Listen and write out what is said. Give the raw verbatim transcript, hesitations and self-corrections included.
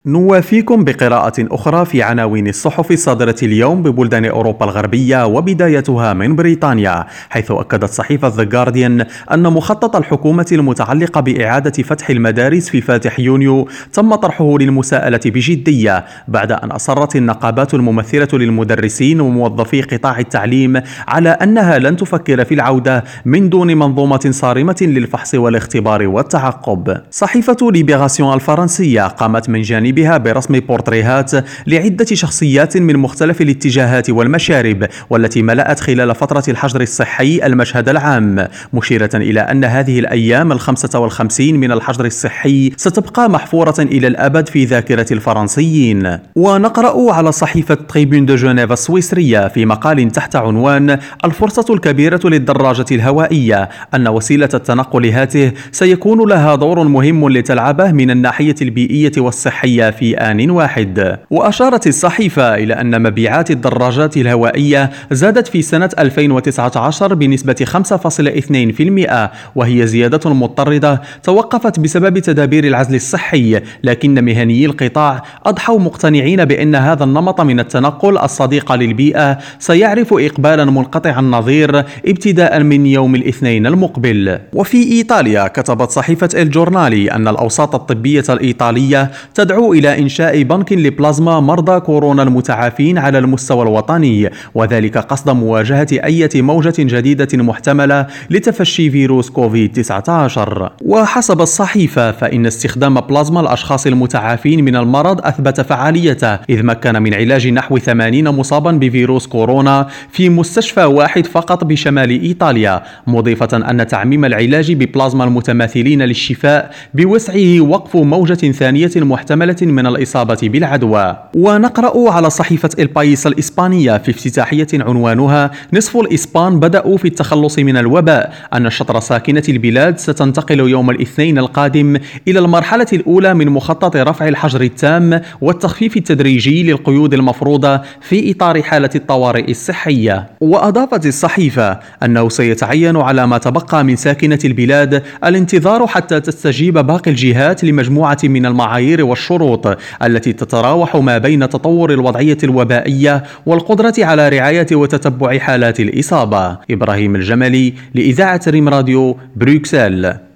نوافيكم بقراءة أخرى في عناوين الصحف الصادرة اليوم ببلدان أوروبا الغربية، وبدايتها من بريطانيا، حيث أكدت صحيفة The Guardian أن مخطط الحكومة المتعلق بإعادة فتح المدارس في فاتح يونيو تم طرحه للمساءلة بجدية بعد أن أصرت النقابات الممثلة للمدرسين وموظفي قطاع التعليم على أنها لن تفكر في العودة من دون منظومة صارمة للفحص والاختبار والتعقب. صحيفة ليبراسيون الفرنسية قامت من جانب بها برسم بورتريهات لعدة شخصيات من مختلف الاتجاهات والمشارب، والتي ملأت خلال فترة الحجر الصحي المشهد العام، مشيرة إلى أن هذه الأيام الخمسة والخمسين من الحجر الصحي ستبقى محفورة إلى الأبد في ذاكرة الفرنسيين. ونقرأ على صحيفة تريبون دو جنيف السويسرية في مقال تحت عنوان الفرصة الكبيرة للدراجة الهوائية أن وسيلة التنقل هاته سيكون لها دور مهم لتلعبه من الناحية البيئية والصحية في آن واحد. وأشارت الصحيفة إلى أن مبيعات الدراجات الهوائية زادت في سنة ألفين وتسعة عشر بنسبة خمسة فاصلة اثنين بالمئة، وهي زيادة مضطردة توقفت بسبب تدابير العزل الصحي، لكن مهنيي القطاع أضحوا مقتنعين بأن هذا النمط من التنقل الصديق للبيئة سيعرف إقبالا منقطع النظير ابتداء من يوم الاثنين المقبل. وفي إيطاليا كتبت صحيفة الجورنالي أن الأوساط الطبية الإيطالية تدعو إلى إنشاء بنك لبلازما مرضى كورونا المتعافين على المستوى الوطني، وذلك قصد مواجهة أي موجة جديدة محتملة لتفشي فيروس كوفيد تسعة عشر. وحسب الصحيفة فإن استخدام بلازما الأشخاص المتعافين من المرض أثبت فعاليته، إذ مكن من علاج نحو ثمانين مصابا بفيروس كورونا في مستشفى واحد فقط بشمال إيطاليا، مضيفة أن تعميم العلاج ببلازما المتماثلين للشفاء بوسعه وقف موجة ثانية محتملة من الإصابة بالعدوى. ونقرأ على صحيفة البايس الإسبانية في افتتاحية عنوانها نصف الإسبان بدأوا في التخلص من الوباء أن شطر ساكنة البلاد ستنتقل يوم الاثنين القادم إلى المرحلة الأولى من مخطط رفع الحجر التام والتخفيف التدريجي للقيود المفروضة في إطار حالة الطوارئ الصحية. وأضافت الصحيفة أنه سيتعين على ما تبقى من ساكنة البلاد الانتظار حتى تستجيب باقي الجهات لمجموعة من المعايير والشروط التي تتراوح ما بين تطور الوضعية الوبائية والقدرة على رعاية وتتبع حالات الإصابة. إبراهيم الجملي لإذاعة ريم راديو، بروكسل.